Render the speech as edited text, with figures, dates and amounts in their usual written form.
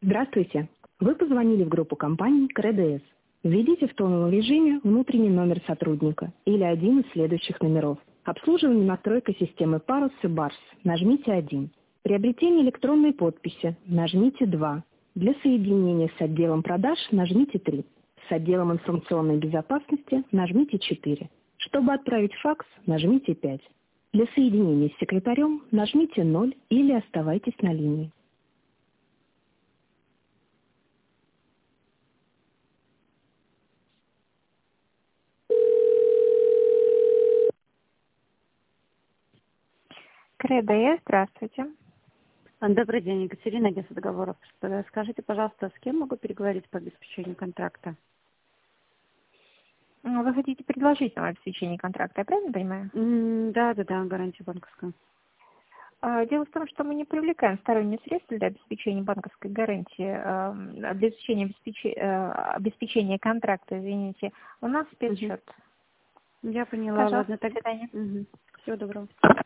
Здравствуйте. Вы позвонили в группу компании КРДС. Введите в тоновом режиме внутренний номер сотрудника или один из следующих номеров. Обслуживание и настройка системы Parus и Bars. Нажмите 1. Приобретение электронной подписи. Нажмите 2. Для соединения с отделом продаж нажмите 3. С отделом информационной безопасности нажмите 4. Чтобы отправить факс, нажмите 5. Для соединения с секретарем нажмите 0 или оставайтесь на линии. КРДС, здравствуйте. Добрый день, Екатерина, агентство договоров. Скажите, пожалуйста, с кем могу переговорить по обеспечению контракта? Вы хотите предложительного обеспечения контракта, я правильно понимаю? Да, гарантия банковская. Дело в том, что мы не привлекаем сторонние средства для обеспечения банковской гарантии, для обеспечения контракта, извините. У нас спецсчет. Я поняла. Пожалуйста, Ладно, до свидания. Всего доброго.